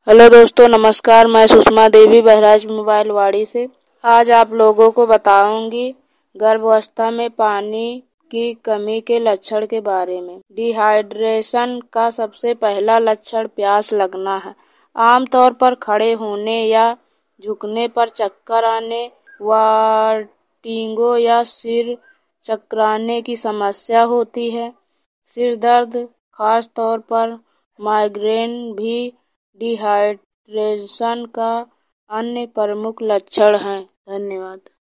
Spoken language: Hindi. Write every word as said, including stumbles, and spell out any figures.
हेलो दोस्तों, नमस्कार। मैं सुषमा देवी बहराइच मोबाइल वाड़ी से आज आप लोगों को बताऊंगी गर्भावस्था में पानी की कमी के लक्षण के बारे में। डिहाइड्रेशन का सबसे पहला लक्षण प्यास लगना है। आमतौर पर खड़े होने या झुकने पर चक्कर आने, वर्टिगो या सिर चकराने की समस्या होती है। सिर दर्द, खास तौर पर माइग्रेन भी डिहाइड्रेशन का अन्य प्रमुख लक्षण है। धन्यवाद।